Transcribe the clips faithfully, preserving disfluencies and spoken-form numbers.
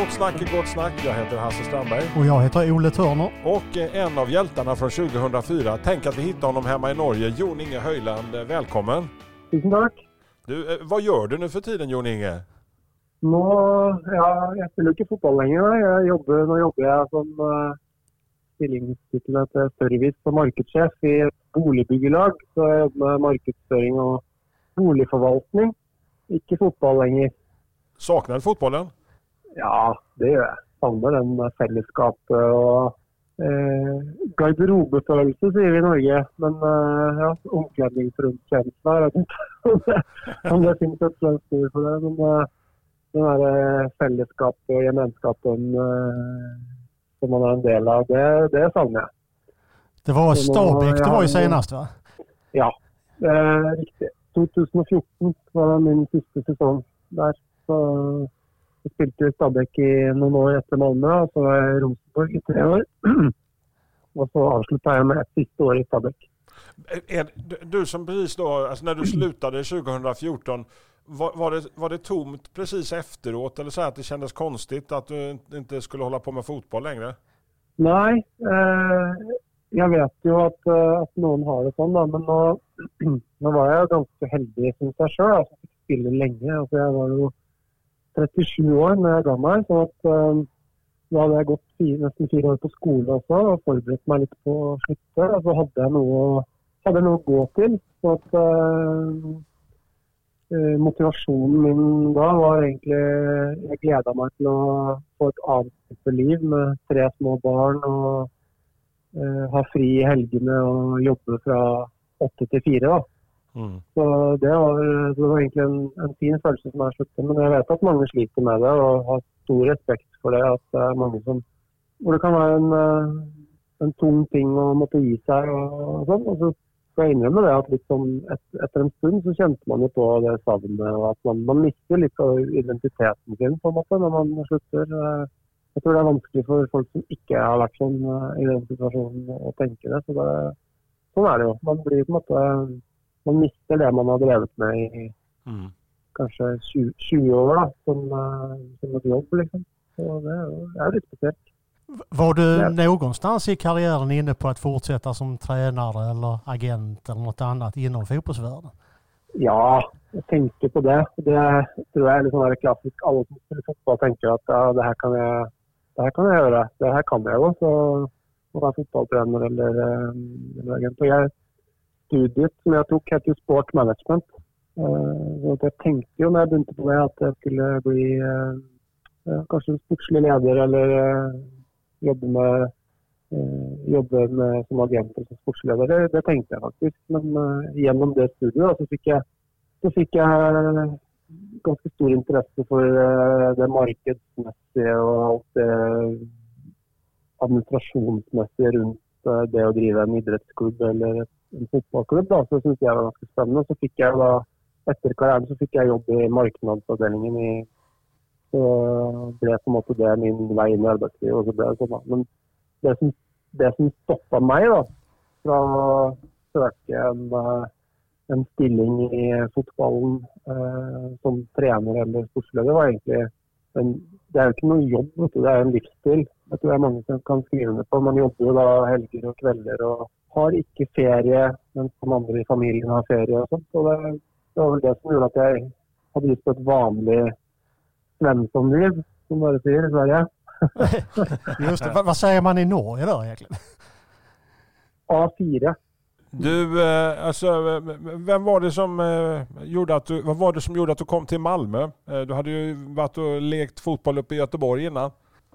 Gott snack är gott snack. Jag heter Hasse Strandberg. Och jag heter Ole Törner. Och en av hjältarna från tjugohundrafyra. Tänk att vi hittar honom hemma i Norge. Jon Inge Høyland, välkommen. Tusen tack. Du, vad gör du nu för tiden, Jon Inge? Nå, ja, jeg spiller ikke fotball lenger. Jeg jobber, nå jobber jeg som uh, stillingstitlet til service- og markedssjef i et boligbyggelag. Så jeg jobber med markedsføring og boligforvaltning. Ikke fotball lenger. Saknar du fotbollen? Ja, det gjør jeg. Savner den fellesskapet og eh, garderobefølelse, sier vi i Norge. Men eh, ja, omkledningsrundtjeneste her, jeg vet ikke om det finnes et slags ord for det. Men eh, den der fellesskapet og gemenskapen eh, som man er en del av, det, det savner jeg. Det var Stabæk, det var ju senast, va? Ja, eh, riktig. tjugo fjorton var min siste sesong der. Så jeg spilte i Stabæk i noen år etter Malmö, og så var jeg i Rosenborg i tre år. Og så avsluttet jeg med et siste år i Stabæk. Är, du som precis då, alltså när du slutade tjugohundrafjorton, var, var, det, var det tomt precis efteråt eller så att det kändes konstigt att du inte skulle hålla på med fotboll längre? Nej, eh, jeg vet jo at, at noen har det sånn da, men nå, nå var jeg ganske heldig synes jeg selv, altså jeg fikk spille lenge, altså jeg var jo trettisju år når jeg ga meg, så at uh, da hadde jeg gått fire, nesten fire år på skole også, og forberedt meg litt på å slutte, og så hadde jeg noe, hadde jeg noe å gå til, så at uh, uh, motivasjonen min da var egentlig, jeg gledet meg til å få et annet liv med tre små barn, og uh, ha fri i helgene og jobbe fra åtte til fire da. Mm. Så det var, det var egentlig en, en fin følelse som jeg sluttet, men jeg vet at mange sliter med det og har stor respekt for det, at det er mange som, hvor det kan være en, en tung ting å måtte gi seg og, og sånn, og så skal jeg innrømme det at liksom et, etter en stund så kjente man jo på det savnet, og at man, man mister litt av identiteten sin på en måte når man slutter. Jeg tror det er vanskelig for folk som ikke har vært sånn i den situasjonen å tenke det, så det, sånn er det jo. Man blir på en måte man mister det man har drevet med i mm. kanskje tjue år da, som, som et jobb liksom. Så det er jo, det er jo litt spesielt. Var du ja. någonstans i karriären inne på att fortsätta som tränare eller agent eller något annat inom fotbollsvärlden? Ja, jeg tenker på det. Det tror jeg er litt sånn klassisk. Alle som spiller fotball tenker at ja, det her kan jeg, det her kan jeg gjøre. Det her kan jeg jo, så å være fotballtrener eller, eller agent. Og jeg studiet som jeg tok heter jo sport management. Uh, jeg tenkte jo når jeg begynte på det at jeg skulle bli uh, uh, kanskje en sportslig leder eller uh, jobbe med, uh, jobbe med som agent eller som sportsleder. Det, det tenkte jeg faktisk. Men uh, gjennom det studiet så fikk jeg, så fikk jeg ganske stor interesse for uh, det markedsmessige og alt det administrasjonsmessige rundt uh, det å drive en idrettsklubb eller et en fotballklubb da, så synes jeg det var ganske spennende. Så fikk jeg da, etter karrieren så fikk jeg jobb i markedsavdelingen i, så ble på en måte det min vei inn i arbeidslivet, og så ble det sånn da. Men det som, det som stoppet meg da, fra å søke en, en stilling i fotballen eh, som trener eller sportsleder, var egentlig, en, det er jo ikke noen jobb, vet du, det er en livsstil. Jeg tror det er mange som kan skrive ned på. Man jobber jo da helger og kvelder og har ikke ferie, mens de andre i familien har ferie og sånt. Og det, det var vel det som gjorde at jeg hadde lyst på et vanlig Svensson-liv, som bare sier i Sverige. Just det. Vad säger man i Norge då egentligen? A fire. Du, eh, alltså, vem var det som eh, gjorde att du, vad var det som gjorde att du kom till Malmö? Eh, du hade ju varit och lekt fotboll uppe i Göteborg innan.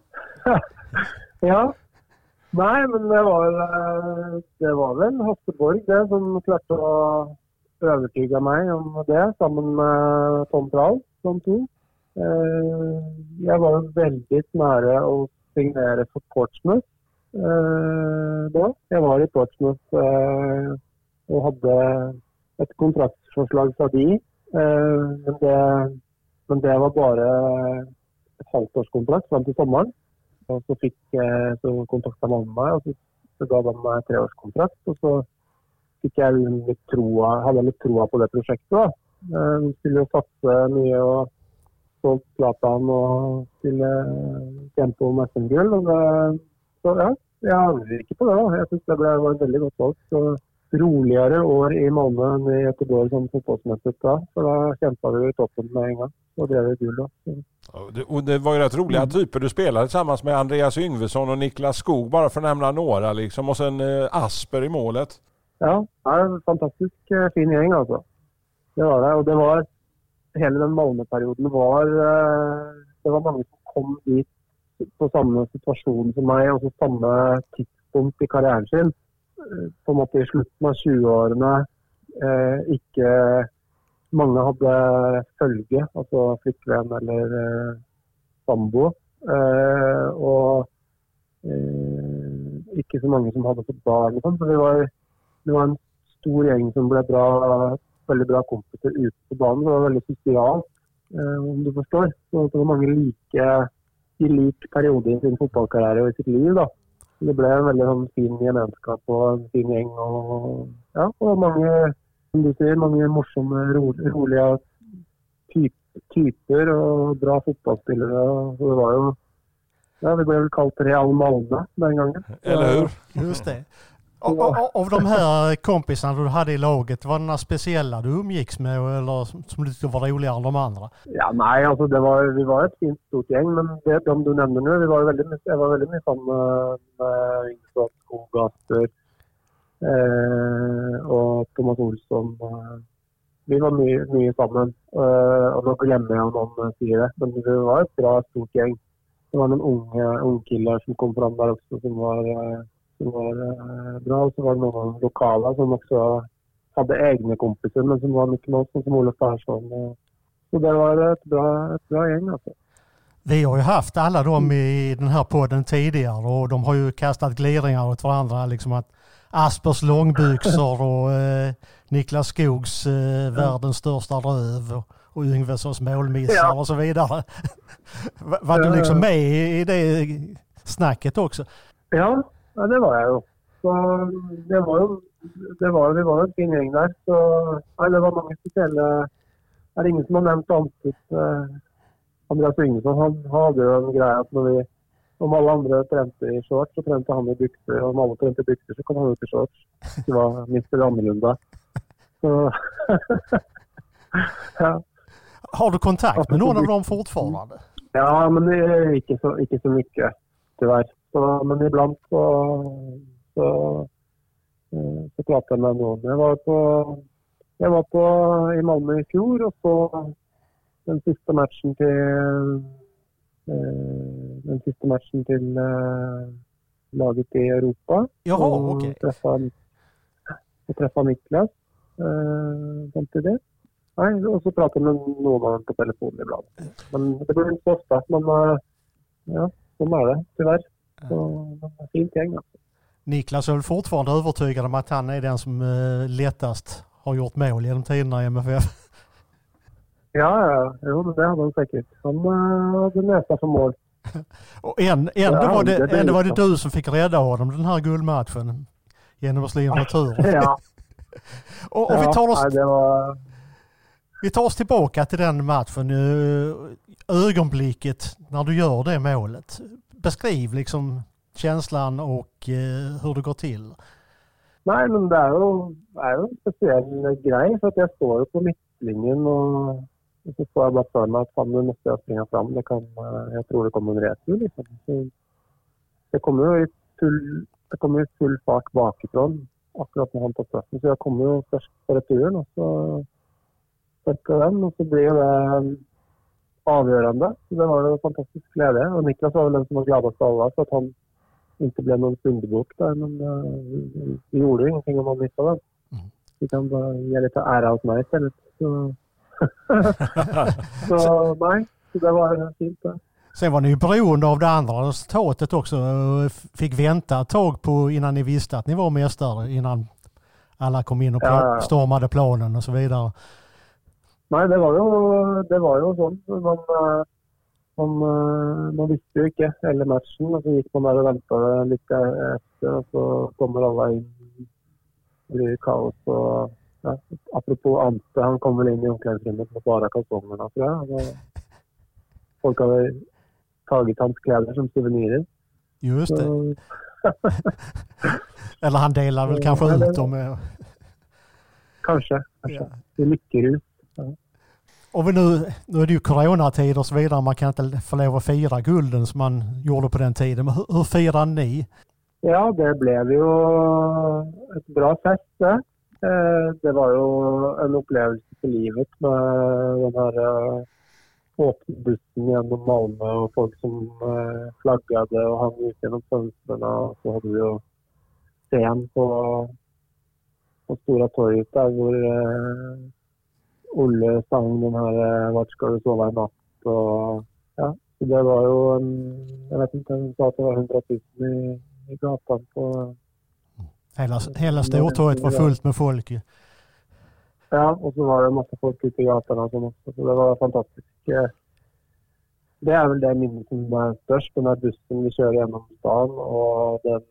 Ja. Nei, men det var, det var vel Hasseborg det som klarte å overtyge meg om det, sammen med Tom Prahl, som to. Jeg var veldig nære å signere for Portsmouth da. Jeg var i Portsmouth og hadde et kontraktsforslag fra de, men det, men det var bare et halvtårskontrakt frem til sommeren. Og så fikk så kontaktet man meg, og så, så ga de meg treårskontrakt, og så fikk jeg litt troa, hadde litt troa på det prosjektet da. Vi skulle jo satse mye og solgt Zlatan og skulle kjempe om S M-gull. Og det, så ja, jeg angrer ikke på det da. Jeg synes det ble, var veldig godt valgt. Så roligere år i Malmö enn i Göteborg som fotbollsmässigt da. For da kjempet vi i toppen med en gang. Og det er det gull da. Så. Och det, och det var ju rätt roliga mm. typer. Du spelade tillsammans med Andreas Yngvesson och Niklas Skog, bara för att nämna några liksom. Och sen eh, Asper i målet. Ja, det er en fantastisk eh, fin gjeng altså. Det var det. Og det var, hele den Malmö-perioden var, eh, det var mange som kom dit på samme situasjon som meg, og så samme tidspunkt i karrieren sin. På en måte i slutten av tjue-årene, eh, ikke mange hadde følge, altså flyktvenn eller eh, sambo, eh, og eh, ikke så mange som hadde fått barn. Så det var, det var en stor gjeng som ble bra, veldig bra kompiser ute på banen. Det var veldig sosialt, eh, om du forstår. Så det var mange like, i lik periode i sin fotballkarriere og i sitt liv da. Det ble en veldig sånn, fin gjennomskap og en fin gjeng, og, ja, og mange, som du sier, mange morsomme, ro, rolige typ, typer og bra fotballspillere. Så det var jo, ja, det ble vel kalt Real Malmö den gangen. Eller hur? Just det. Och, och, av de här kompisarna du hade i laget, var det några speciella du umgicks med eller som du tyckte var roligare än de andra? Ja, nej, alltså det var, vi var ett fint stort gäng, men det de du nämnde nu, vi var väldigt, jag var väldigt mycket sammen med, med Yngve Skog, Asper eh, och Thomas Olsson. Vi var mye, mye sammen, eh, og nå glemmer jeg om noen sier det, men det var et bra stort gäng. Det var noen unge, unge killar som kom fram der også, som var... Eh, som var eh, bra, og så var det noen lokale som også hadde egne kompiser, men som var mye med oss, som Olof Persson. Så det var ett bra, ett bra gäng alltså. Vi har ju haft alla dem i den här podden tidigare och de har ju kastat gliringar åt varandra, liksom att Aspers långbyxor och eh, Niklas Skogs eh, världens största röv och, och Yngvessons målmissar ja. Och så vidare. Var du liksom med i det snacket också? Ja. Ja, det var jeg jo. Så det var jo, det var, vi var jo en fin gjeng der. Så ja, det var mange spesielle, det er ingen som har nevnt annet. Uh, Andreas Yngvesson, han hadde jo en greie at når vi, om alle andre trente i shorts, så trente han i bykser, og om alle trente i bykser, så kom han ut i shorts. Det var mister annerledes. Så, ja. Har du kontakt med noen av dem fortfarande? Ja, men ikke så, ikke så mye, tyvärr. Så, men ibland så, så, så prater jeg med noen. Jeg var på, jeg var på i Malmö i fjor, og så den siste matchen til, den siste matchen til laget i Europa. Jaha, okej. Okay. Jeg treffet Niklas samtidig. Nei, og så prater jeg med noen av dem på telefonen ibland. Men det blir ikke så ofte, men ja, sånn er det, tyvärr. Så det är fint gäng alltså. Niklas är väl fortfarande övertygad om att han är den som uh, lättast har gjort mål genom tiderna i M F F. Ja, ja, jo, det hade han säkert. Han uh, hade nästa för mål. Och en, ändå, ja, var det, det, ändå var det du som fick rädda honom den här guldmatchen genom att slå in retur. Ja. och och ja, vi, tar oss, ja, det var... vi tar oss tillbaka till den matchen. Ögonblicket när du gör det målet. Beskriv liksom känslan och eh, hur det går till. Nej, men det är ju, är ju en speciell grej för att jag står på mittlinjen och, och så får jag bara för mig att fan, nu måste jag springa fram. Det kan, jag tror det kommer en retur liksom. Så det kommer ju full, det kommer ju full fart bakifrån akkurat när han tar straffen. Så jag kommer ju först på returen och så sätter den och så blir det avgjørende. Det var en fantastisk glede. Og Niklas var vel den som var gladest av alle, så at han ikke ble noen syndebok der, men uh, vi gjorde jo ingenting om han mistet den. Vi kan bare gi litt ære hos meg istället. Så, så nei, så det var fint det. Sen var ni ju beroende av det andra resultatet också. Fick vänta ett tag på innan ni visste att ni var mästare, innan alla kom in och ja, ja. stormade planen och så vidare. Nej, det var jo, det var jo sånn. Man, man, man visste jo ikke hele matchen, og så gikk man der og ventet litt etter, og så kommer alle inn, det blir kaos. Og, ja, apropos Ante, han kommer inn i omklædningsrommet med bare kalsongene, tror jeg. Det, folk hade tagit hans kläder som souvenirer. Just det. Så... Eller han delar väl kanske ja, ut dem. Med... Kanske. kanske. Ja. Det är mycket ut. Ja. Och vi nu, nu är det ju coronatid och så vidare. Man kan inte få lov att fira gulden som man gjorde på den tiden. Men hur, hur firar ni? Ja, det blev ju ett bra fest. Eh, det var ju en upplevelse för livet med den här eh, åkbussen genom Malmö och folk som eh, flaggade och han gick genom fönstren. Och så hade vi ju scen på, på Stora torget där hvor eh, Olle sang den här eh, Vart ska du sova i natt? Och, ja, så det var ju en, jag vet inte, jag sa att det var hundratusen i i gatan på... Hela, hela Stortorget var fullt med folk. Ja, och så var det en massa folk ute i gatan också. Så det var fantastiskt. Det är väl det minnet som är störst. Den här bussen vi kör genom stan och den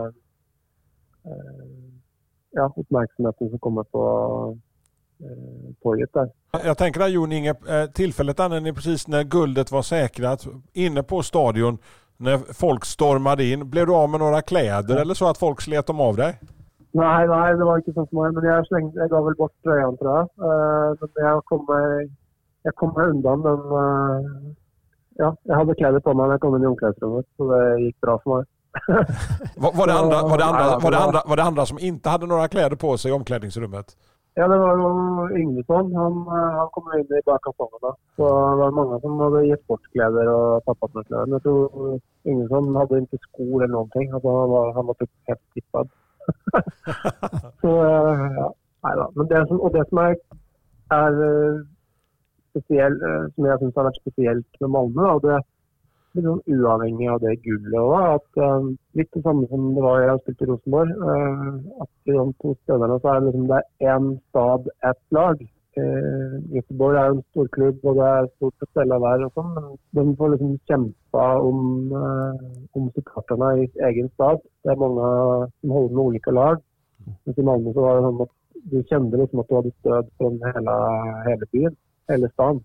eh, ja, uppmärksamheten som kommer på eh, torget där. Jag tänker där Jon Inge, tillfället där när ni precis när guldet var säkrat inne på stadion. När folk stormade in, blev du av med några kläder eller så att folk slet dem av dig? Nej, nej, det var inte så smart. Men jag slängde, jag gav väl bort tröjan tror jag. Uh, men jag kom, jag kom undan. Men, uh, ja, jag hade kläder på mig när jag kom in i omklädningsrummet. Så det gick bra för mig. var, var, det andra, var, det andra, var, det andra, var det andra som inte hade några kläder på sig i omklädningsrummet? Ja, det var Ingelsson. Han, han kom in i bakkampanjerna. Så det var många som hade gett bort kläder och tappat med kläder. Jag tror Ingelsson hade inte skor eller någonting. Alltså han var, han var typ helt tippad. Så ja, nej då. Men det som, och det som är, är speciellt, som jag syns har varit speciellt med Malmö då, det är liksom oavhängigt av det guldet och att um, lite samma som det var jag spelat i Rosenborg, uh, att i de två städerna så är det liksom det är en stad, ett lag. Uh, Göteborg är en stor klubb och det är stort att ställa där och så, men de får liksom kämpa om, uh, om supporterna i egen stad. Det är många som håller med olika lag. Men i Malmö så var det som att du kände liksom att du hade stöd från hela, hela byn, hela stan.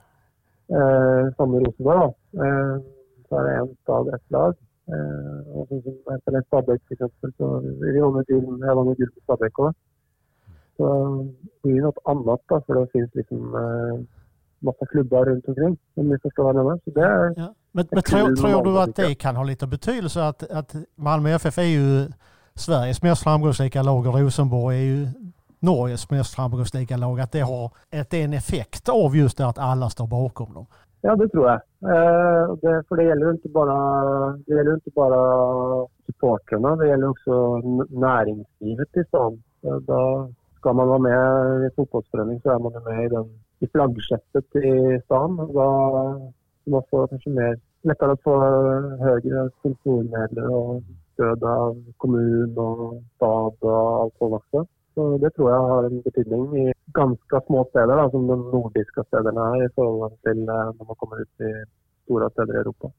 Uh, samma i Rosenborg då. Uh, så är det en stad, ett lag. Eh, och så som efter en Stabæk till exempel så är det ju till jag var med guld på Stabæk också. Så det är ju något annat då, för det finns liksom eh, massa klubbar runt omkring om ni förstår vad jag menar. Så det är ja. Men, men tror, tror du att det kan ha lite betydelse att, att Malmö F F är ju Sveriges mest framgångsrika lag och Rosenborg är ju Norges mest framgångsrika lag, att det har att det är en effekt av just det att alla står bakom dem? Ja, det tror jag. Eh, det, för det gäller inte bara det gäller inte bara supporterna, det gäller också näringslivet i stan. Då ska man vara med i fotbollsförening så är man med i, den, i flaggskeppet i stan. Då man får kanske mer lättare att få högre sponsormedel och stöd av kommun och stad och allt sånt också. Så det tror jag har en betydning i ganska små städer då, som de nordiska städerna är i förhållande till när man kommer ut i stora städer i Europa.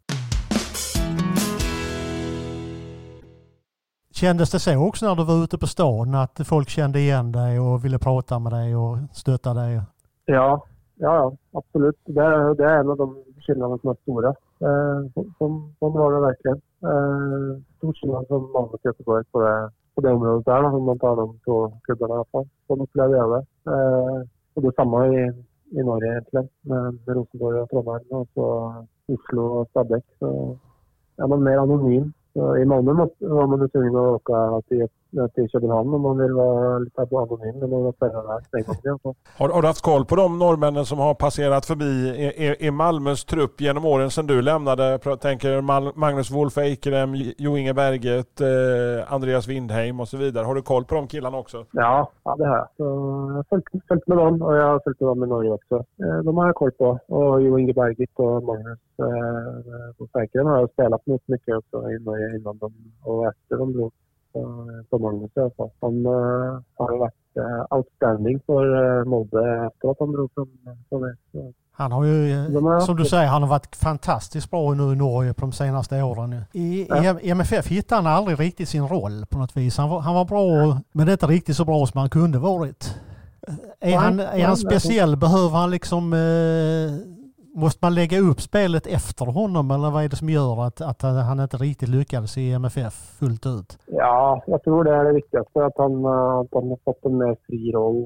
Kändes det så också när du var ute på stan att folk kände igen dig och ville prata med dig och stötta dig? Ja, ja absolut. Det är, det är en av de skillnaderna som är stora. Eh, som, som var det verkligen. Eh, stor skillnad som Malmö och Göteborg på det. På det området där, om man tar dem på klubbarna i alla fall. Så upplever jag det. Eh, och det är samma i, i Norge egentligen. Med, med Rosenborg och Trondheim och så Oslo och Stabæk. Så är man mer anonym. Så i Malmö var man tvungen att åka till, till Köpenhamn om man vill vara lite anonym. Men man var där, gånger, har, har du haft koll på de norrmännen som har passerat förbi i, i Malmös trupp genom åren sedan du lämnade? Jag tänker Magnus Wolf Eikrem, Jo Inge Berget, eh, Andreas Windheim och så vidare. Har du koll på de killarna också? Ja, ja det har jag. Så jag har följt, följt med dem och jag har följt med dem i Norge också. Eh, de har jag koll på. Och Jo Inge Berget och Magnus eh, Wolf Eikrem har jag spelat mot mycket också i Norge innan de och efter de drog på Magnus i alla fall. Han uh, har varit uh, outstanding för uh, Molde efter att han drog från, från det. Så. Han har ju, har som du säger, han har varit fantastiskt bra nu i Norge på de senaste åren. I, ja. I M F F hittade han aldrig riktigt sin roll på något vis. Han var, han var bra, men det är inte riktigt så bra som han kunde varit. Är han, är han speciell? Behöver han liksom... Uh, Måste man lägga upp spelet efter honom eller vad är det som gör att, att han inte riktigt lyckades i M F F fullt ut? Ja, jag tror det är det viktigaste. Att han, att han har fått en mer fri roll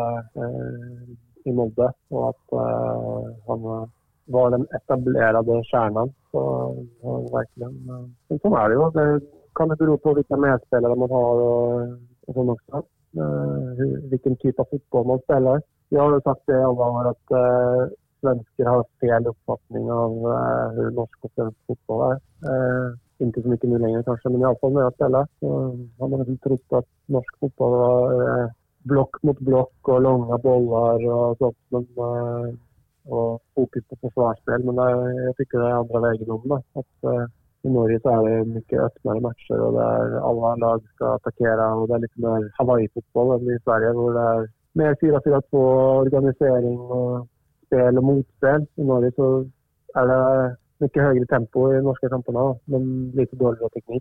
eh, i Molde och att eh, han var den etablerade kärnan. Så eh, verkligen, eh, så är det ju. Det kan det bero på vilka medspelare man har och, och sånt också. Eh, hur, vilken typ av fotboll man spelar. Jag har sagt det i alla år att eh, svenskar har fel uppfattning av eh, hur norsk och svensk fotboll är. Eh, inte så mycket nu längre kanske, men i alla fall när jag spelar så har man inte trott att norsk fotboll var eh, block mot block och långa bollar och sånt. Men, eh, och fokus på försvarsspel, men det, jag tycker det är andra vägen om det. Att, eh, i Norge så är det mycket öppnare matcher och där alla lag ska attackera och det är lite mer Hawaii-fotboll än i Sverige hvor det är mer fyra fyra två organisering och spel och motspel. I Norge så är det mycket högre tempo i norska kamperna, men lite dåligare teknik.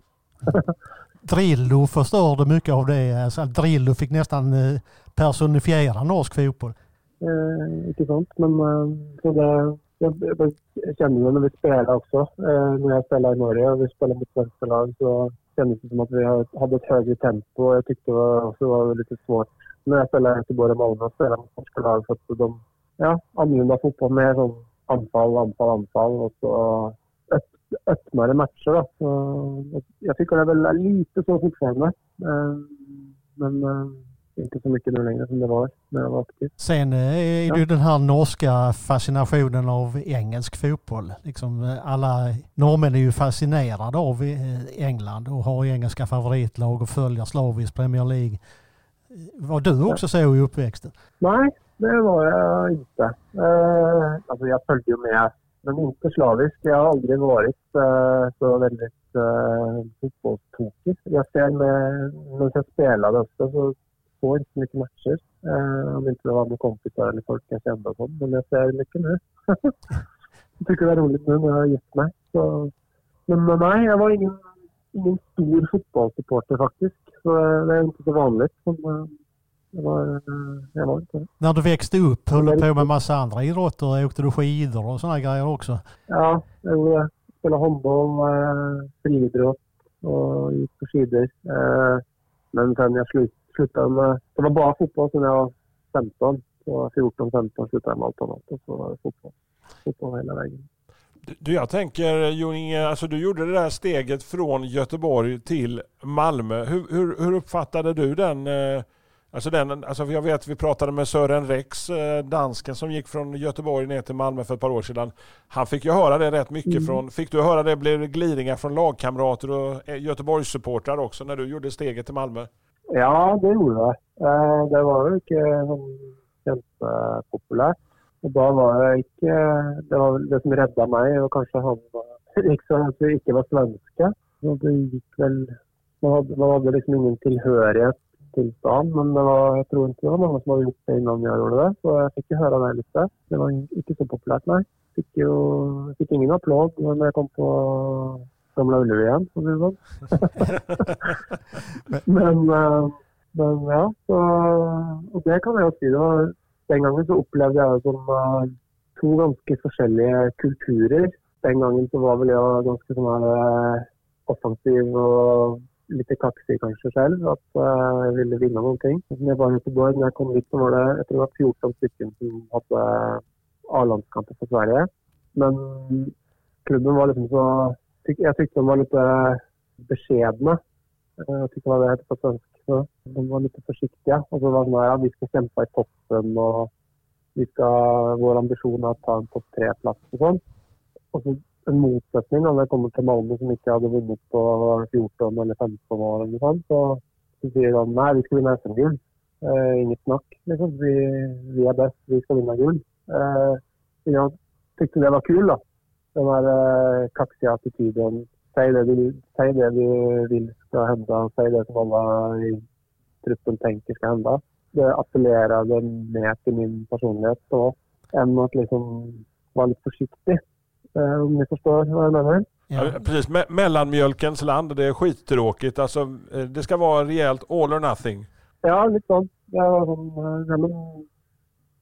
Drillo förstörde mycket av det. Alltså, Drillo fick nästan personifiera norsk fotboll. Eh, inte sånt, men eh, så det, jag, jag, jag kände det när vi spelade också. Eh, när jag spelade i Norge och vi spelade mot svenska lag så kändes det som att vi hade ett högre tempo. Jag tyckte det var, också var lite svårt när jag spelade i Göteborg och Malmö och spelade mot svenska lag för att de ja, annorlunda fotboll med sån anfall, anfall, anfall och så öpp, öppnare matcher då. Så jag tycker det är väl lite så fortfarande. Eh, men eh, inte så mycket nu längre som det var när jag var aktiv. Sen är det ju den här norska fascinationen av engelsk fotboll. Liksom alla norrmän är ju fascinerade av England och har engelska favoritlag och följer slaviskt Premier League. Var du också så i uppväxten? Nej, det var jag inte. Eh, alltså jag följde ju med, men inte slaviskt. Jag har aldrig varit eh, så väldigt eh, fotbollstokig. Jag ser med, när jag spelade också så får inte så mycket matcher. Eh, om inte det var med kompisar eller folk jag kände och sånt. Men jag ser mycket nu. Jag tycker det är roligt nu när jag har gift mig. Så, men nej, jag var ingen, ingen stor fotbollssupporter faktiskt. Så det är inte så vanligt. Men, jag var, jag var inte. När du växte upp höll du på med massa andra idrotter? Åkte du skidor och sådana grejer också? Ja, jag spelade handboll, friidrott och gick på skidor. Men sen jag slut, slutade med... Det var bara fotboll sen jag var femton. Så fjorton femton slutade jag med allt annat. Och så var det fotboll. Fotboll hela vägen. Du, jag tänker, Jon-Inge, alltså du gjorde det där steget från Göteborg till Malmö. Hur, hur, hur uppfattade du den... Alltså, den, alltså jag vet att vi pratade med Sören Rex, dansken som gick från Göteborg ner till Malmö för ett par år sedan. Han fick ju höra det rätt mycket mm. från... Fick du höra det blev glidningar från lagkamrater och Göteborgs supportrar också när du gjorde steget till Malmö? Ja, det gjorde jag. Det var ju inte jättepopulärt. Och då var det inte... Det var det som räddade mig och kanske han liksom att vi inte var svenska. Så det gick väl... Man hade, man hade liksom ingen tillhörighet till stan, men det var, jag tror inte det var många som hade gjort det innan jag gjorde det. Så jag fick ju höra det lite. Det var inte så populärt, nej. Jag fick ju fick ingen applåd när jag kom på Gamla Ullevi igen. men, men ja, så, och det kan jag säga. Det var, den gången så upplevde jag det som uh, två ganska olika kulturer. Den gången så var väl jag ganska sån här uh, offensiv och lite kaxig kanske själv, att uh, jag ville vinna någonting. När jag var i Göteborg, när jag kom dit så var det, jag tror det var fjorton stycken som hade uh, A-landskamper för Sverige. Men klubben var liksom så, tyck, jag tyckte de var lite beskedna. Uh, jag tyckte det var det hette på svenska. Så de var lite försiktiga. Och så var det här, ja, vi ska kämpa i toppen och vi ska, vår ambition är att ta en topp tre plats och sånt. Och så en motsättning när jag kommer till Malmö som inte hade vunnit på fjorton eller femton år eller sånt. Så, så säger de, nej vi ska vinna S M-guld. Eh, inget snack. Liksom. Vi, vi är bäst, vi ska vinna guld. Eh, jag tyckte det var kul då. Den här eh, kaxiga attityden. Säg det, vi, säg det vi vill ska hända. Säg det som alla i truppen tänker ska hända. Det appellerade mer till min personlighet då. Än att liksom vara lite försiktig. Om ni förstår vad jag menar. Ja, precis. Me- mellanmjölkens land, det är skittråkigt. Alltså, det ska vara rejält all or nothing. Ja, lite sånt. Ja, som,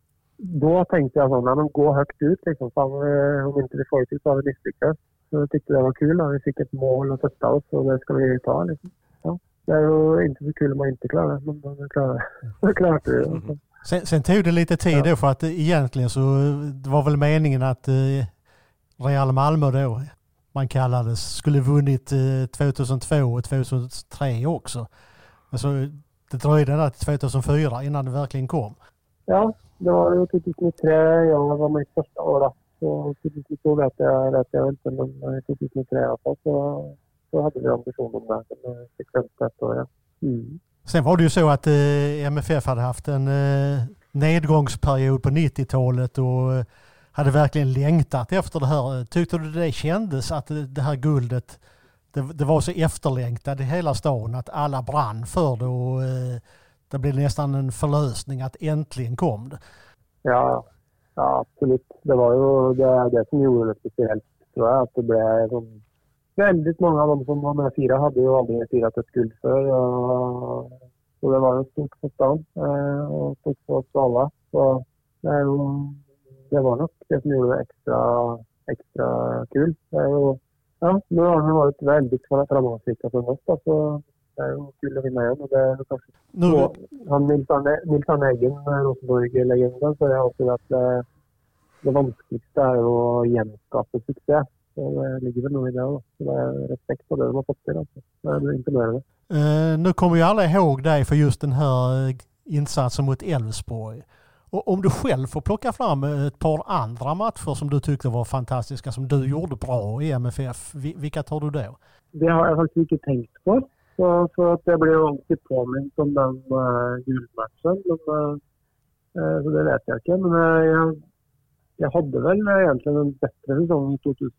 då tänkte jag sånn, men gå högt ut liksom. Fan, om inte vi får det till så har vi misslyckats. Så jag tyckte det var kul. Då. Vi fick ett mål att testa oss och det ska vi ta. Liksom. Ja. Det är ju inte så kul om man inte klarar det, men man klarar det. Klart det. Mm. Sen, sen tog det lite tid ja. då för att egentligen så det var väl meningen att eh, Real Malmö då, man kallades, skulle vunnit eh, tjugohundratvå och tjugohundratre också. Alltså, det dröjde där till tjugohundrafyra innan det verkligen kom. Ja, det var ju tjugohundratre, jag var mitt första år då. Så tjugohundratvå vet jag, vet jag inte, men tjugohundratre alltså, så, så hade vi ambition om det. Men fick vänta ett år, ja. Mm. Sen var det ju så att eh, M F F hade haft en eh, nedgångsperiod på nittiotalet och eh, hade verkligen längtat efter det här. Tyckte du det kändes att det här guldet, det, det var så efterlängtat i hela stan att alla brann för det och eh, det blev nästan en förlösning att äntligen kom det? Ja, ja absolut. Det var ju det, det som gjorde det speciellt, tror jag, att det blev som, väldigt många av dem som var med fyra hade ju aldrig firat ett guld för. Och, så det var en stort för stan och stort för oss alla. Så det, är ju, det var nog det som gjorde det extra, extra kul. Det är ju, ja, nu har det varit väldigt framgångsrika för oss. Så det är ju kul att vinna igen. Och det är kanske nu... så, han Nils Arne Eggen, Rosenborg-legenden, så är det också att det, det vanskligaste är att genskapa success. Så det ligger väl nog i det då. Så det är respekt på det de har fått till. Alltså. Det är inte mer det. Uh, nu kommer ju alla ihåg dig för just den här insatsen mot Elfsborg. Och om du själv får plocka fram ett par andra matcher som du tyckte var fantastiska, som du gjorde bra i M F F, vilka tar du då? Det har jag faktiskt inte tänkt på. Så, så att det blev alltid påminnt om den uh, julmatchen. Men, uh, så det vet jag inte. Men uh, jag, jag hade väl egentligen en bättre säsong i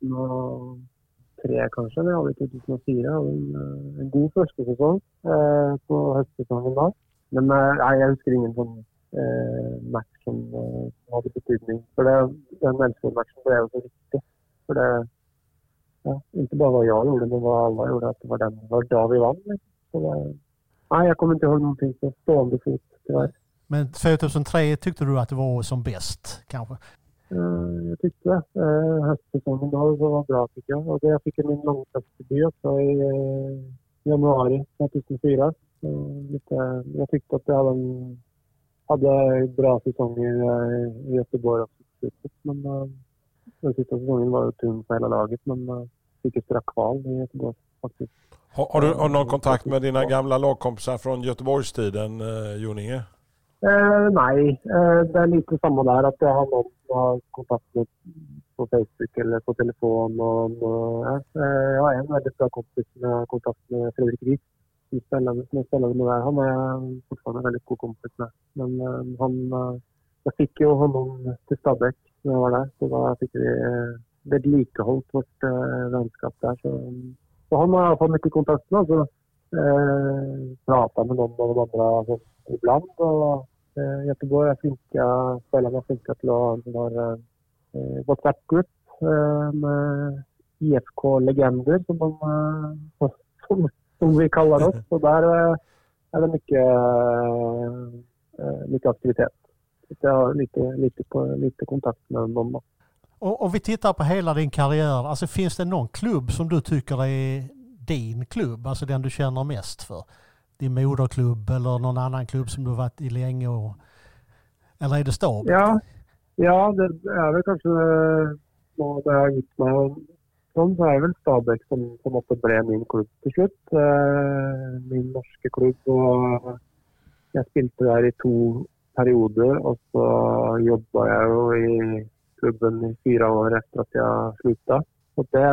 tjugohundratre kanske än jag hade i tjugohundrafyra. En, en god första säsong uh, på höstsäsongen då. Men uh, nej, jag huskar ingen sån uh, match som uh, hade betydning. För det, den Elfsborg-matchen blev så viktig. För det Ja, inte bara vad jag gjorde, men vad alla gjorde, att det var den var dag vi vann. Så det, nej, jag kommer inte ihåg någonting så stående fot, tyvärr. Men tjugohundratre tyckte du att det var som bäst, kanske? Uh, jag tyckte det. Uh, höstsäsongen då var bra, tycker jag. Och jag fick min långtidsdebut också i uh, januari tjugohundrafyra. Uh, lite, jag tyckte att jag hade, en, hade bra säsonger uh, i Göteborg också. Men uh, den sista säsongen var ju tung för hela laget, men uh, fick ett strax kval i Göteborg faktiskt. Har, har, du, har du någon kontakt med dina gamla lagkompisar från Göteborgstiden, eh, Jon Inge? Eh, nej, eh, det är lite samma där, att jag har någon som har kontakt med på Facebook eller på telefon. Och, och, eh, jag har en väldigt bra kompis som har kontakt med Fredrik Ries. Som spelade, som spelade med där. Han är fortfarande en väldigt god kompis med. Men eh, han, eh, jag fick ju honom till Stabæk när jag var där. Så då fick vi eh, vedlikeholdt vårt eh, vänskap där. Så, så han har fått mycket kontakt med. Så eh, pratar med någon av de andra alltså, ibland. Och, eh, Göteborg är flinka, spelarna är flinka till att ha en eh, WhatsApp-grupp eh, med I F K-legender som, de, eh, som, som vi kallar oss. Så där eh, är det mycket, eh, mycket aktivitet. Jag har lite, lite, på, lite kontakt med dem. Och om vi tittar på hela din karriär, alltså finns det någon klubb som du tycker är din klubb, alltså den du känner mest för? Din moderklubb eller någon annan klubb som du har varit i länge? Och, eller är det Stabæk? Ja, ja, det är väl kanske vad det har gjort mig. Sånt är väl Stabæk som, som också blev min klubb till slut. Min norska klubb. Och jag spelade där i två perioder och så jobbade jag ju i klubben i fyra år efter att jag slutade. Och det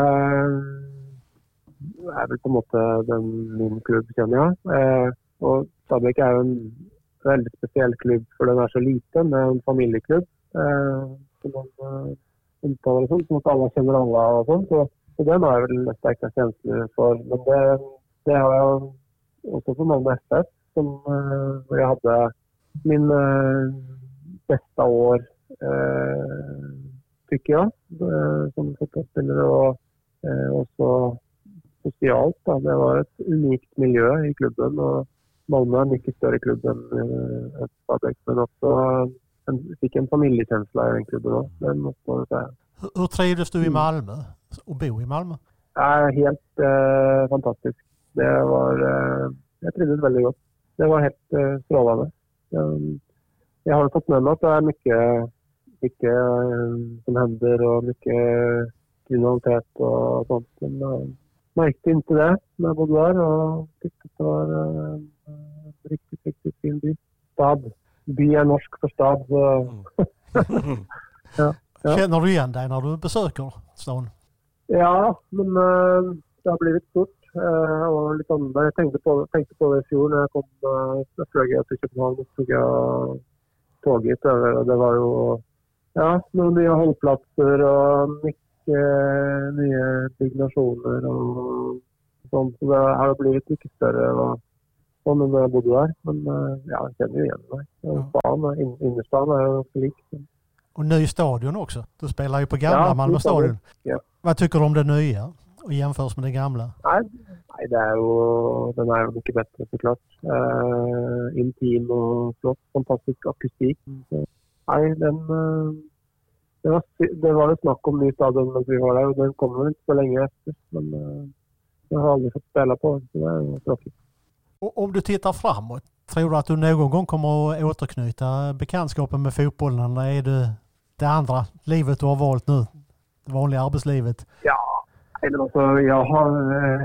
är väl på något sätt den min klubb, känner jag. Eh, och Stabæk är en väldigt speciell klubb för den är så liten, med en familjeklubb. Eh, som man eh, uttalar sånt, som att alla känner alla och sånt. Så, så den har jag väl starka känslor för. Men det, det har jag också för Malmö F F som eh, jag hade min eh, bästa år eh, tycker jag eh, som fotbollsspelare och eh, också socialt. Då. Det var ett unikt miljö i klubben och Malmö är mycket större klubb än eh, Stabæk, men också en, fick en familjekänsla i den klubben då. Den måste man säga. Hur, hur trivdes du i Malmö och bo i Malmö? Ja, helt eh, fantastiskt. Det var, eh, jag trivdes väldigt gott. Det var helt eh, strålande. Um, jag har fått med mig att det är mycket, mycket eh, som händer och mycket kriminalitet och sånt. Men uh, märkte inte det när jag bodde där och tyckte att det var uh, riktigt, riktigt fin by. Stad. By är norsk för stad. Så. ja, ja. Känner du igen dig när du besöker stan? Ja, men uh, det har blivit stort. Uh, och lite annorlunda. Jag tänkte på, tänkte på det i fjol när jag kom uh, jag flög jag till Köpenhamn och tog jag tåget över. Och det var ju ja, några nya hållplatser och mycket uh, nya byggnationer och sånt. Så det har blivit mycket större och, och när jag bodde där. Men uh, ja, jag känner ju igen mig. Stan, in, innerstan är ganska lik. Och ny stadion också. Du spelar ju på gamla ja, Malmö stadion. Ja. Vad tycker du om det nya och jämförs med det gamla? Nej, nej det är ju, den är ju mycket bättre såklart. Uh, intim och flott, fantastisk akustik. Så, nej, den, uh, det, var, det var ju snack om ny stadion när vi var där och den kommer inte så länge efter. Men uh, jag har aldrig fått spela på den, så det är tråkigt. Och om du tittar framåt, tror du att du någon gång kommer att återknyta bekantskapen med fotbollen? Eller är det det andra livet du har valt nu? Det vanliga arbetslivet? Ja, men alltså, jag har,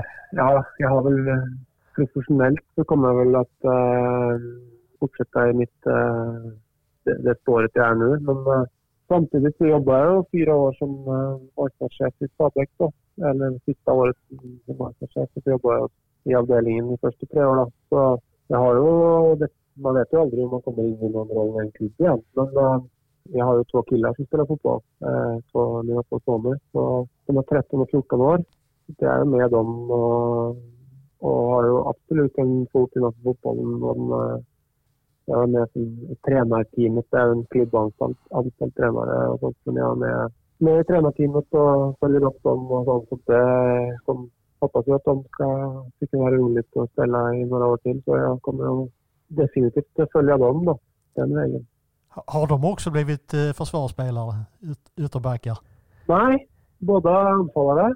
ja, jag har väl professionellt så kommer jag väl att uh, fortsätta i mitt, uh, det, det spåret jag är nu. Men uh, samtidigt så jobbar jag fyra år som uh, marknadschef i Stabæk då. Eller sista året som marknadschef så jobbar jag i avdelningen i första tre år då. Så jag har ju, det, man vet ju aldrig om man kommer in i någon roll med en klubb igen. Men uh, jag har ju två killar som spelar fotboll. Eh, två mina två soner. Så de är tretton och fjorton år. Jag är med dem och, och har ju absolut en fot innanför fotbollen. De, eh, jag är med i tränarteamet. Det är en klubbanställd anställd tränare och sånt. Men jag är med, med i tränarteamet och följer upp dem och sånt. Så det som hoppas jag att de ska tycka det är roligt att spela i några år till. Så jag kommer definitivt att följa dem då. Den vägen. Har de också blivit försvarsspelare, ut, ytterbackar? Nej, båda anfallare.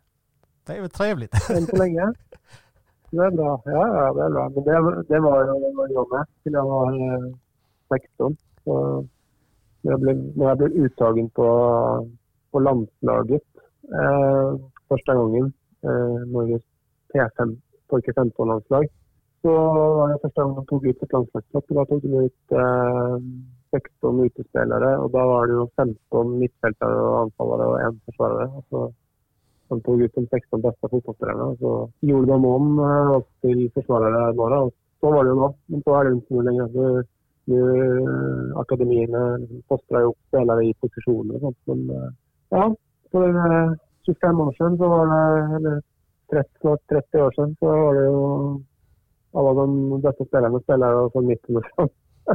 Det är väl trevligt. Än så länge. Det är bra. Ja, ja det är bra. Men det, det var jag med till jag var eh, sexton. Så när, jag blev, när jag blev uttagen på, på landslaget eh, första gången, eh, Norges P fem, pojke femton-landslag, så var det första gången de tog ut ett landslagsplats. Då tog de ut eh, sexton utespelare och då var det ju femton mittfältare och anfallare och en försvarare. Så de tog ut de sexton bästa fotbollsspelarna så gjorde de om oss till försvarare några. Och så var det ju då. Men så är det inte nu längre. Nu, nu akademierna fostrar ju upp spelare i positioner och sånt. Men ja, för tjugofem år sedan så var det, eller trettio, snart trettio år sedan så var det ju alla de bästa spelarna spelare från mitten och sånt.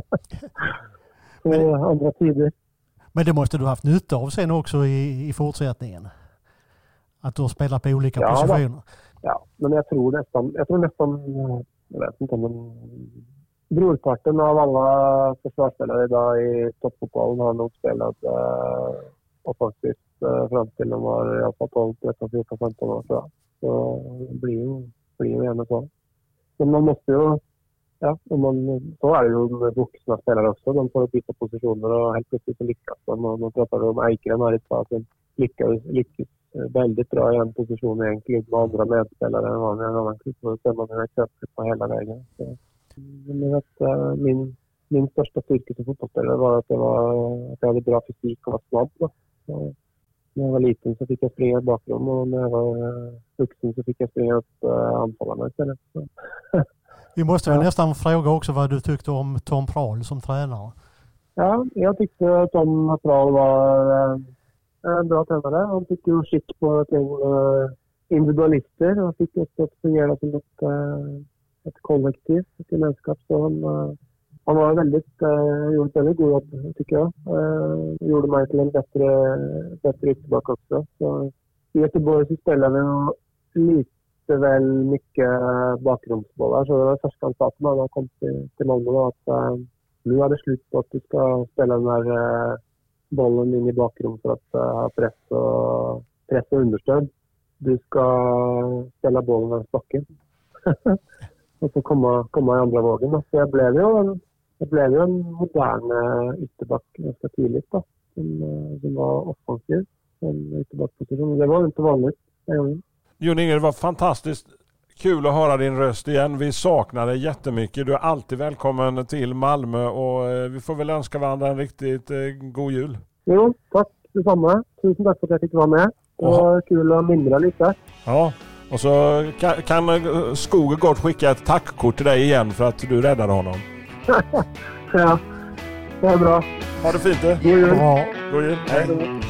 Men, andra tider. Men det måste du haft nytta av sen också i, i fortsättningen? Att du spelar på olika ja, positioner? Da. Ja, men jag tror nästan, jag tror nästan, jag vet inte, men brorparten av alla försvarsspelare idag i toppfotbollen har nog spelat uh, offensivt uh, fram till de var i alla fall tolv, tretton, fjorton, femton år. Så, så det blir ju, blir ju gärna så. Men man måste ju, ja, man, så är det ju med vuxna spelare också. De får byta positioner och helt plötsligt lyckas. Man, man pratar om Eikrem här i stad som lyckas, lyckas väldigt bra i en position i en klubb med andra medspelare än vanliga en annan klubb. Så ser man ju exempel på hela vägen. Så, men att, min, min största styrka som fotbollsspelare var att, det var att jag hade bra fysik och var snabb. Så, när jag var liten så fick jag springa bakrom och när jag var vuxen så fick jag springa upp anfallarna istället. Så. Vi måste väl ja. nästan fråga också vad du tyckte om Tom Prahl som tränare. Ja, jag tyckte att Tom Prahl var en bra tränare. Han fick ju skick på ett gäng individualister och fick också att fungera som ett, ett kollektiv, ett gemenskap. Så han, han var väldigt, gjorde ett väldigt god jobb tycker jag. Gjorde mig till en bättre, bättre ytterback också. Så i Göteborg så spelade vi lite väl mycket bakgrundsbollar. Så det var första han sa till mig när han kom till, till Malmö att nu är det slut på att du ska spela den här eh, bollen in i bakrum för att uh, ha press och, press och understöd. Du ska spela bollen längs backen. Och så komma, komma i andra vågen. Så jag blev ju en, jag blev ju en modern uh, ytterback ganska tidigt då. Som, uh, som var offensiv. En ytterbackposition. Det var inte vanligt. Jon Inge, det var fantastiskt kul att höra din röst igen. Vi saknar dig jättemycket. Du är alltid välkommen till Malmö och uh, vi får väl önska varandra en riktigt uh, god jul. Jo, tack detsamma. Tusen tack för att jag fick vara med. Det var kul att mindra lite. Ja, och så kan, kan Skog gott skicka ett tackkort till dig igen för att du räddade honom. Ja, det är bra. Ha det fint. God jul. Bra. God jul. Hej.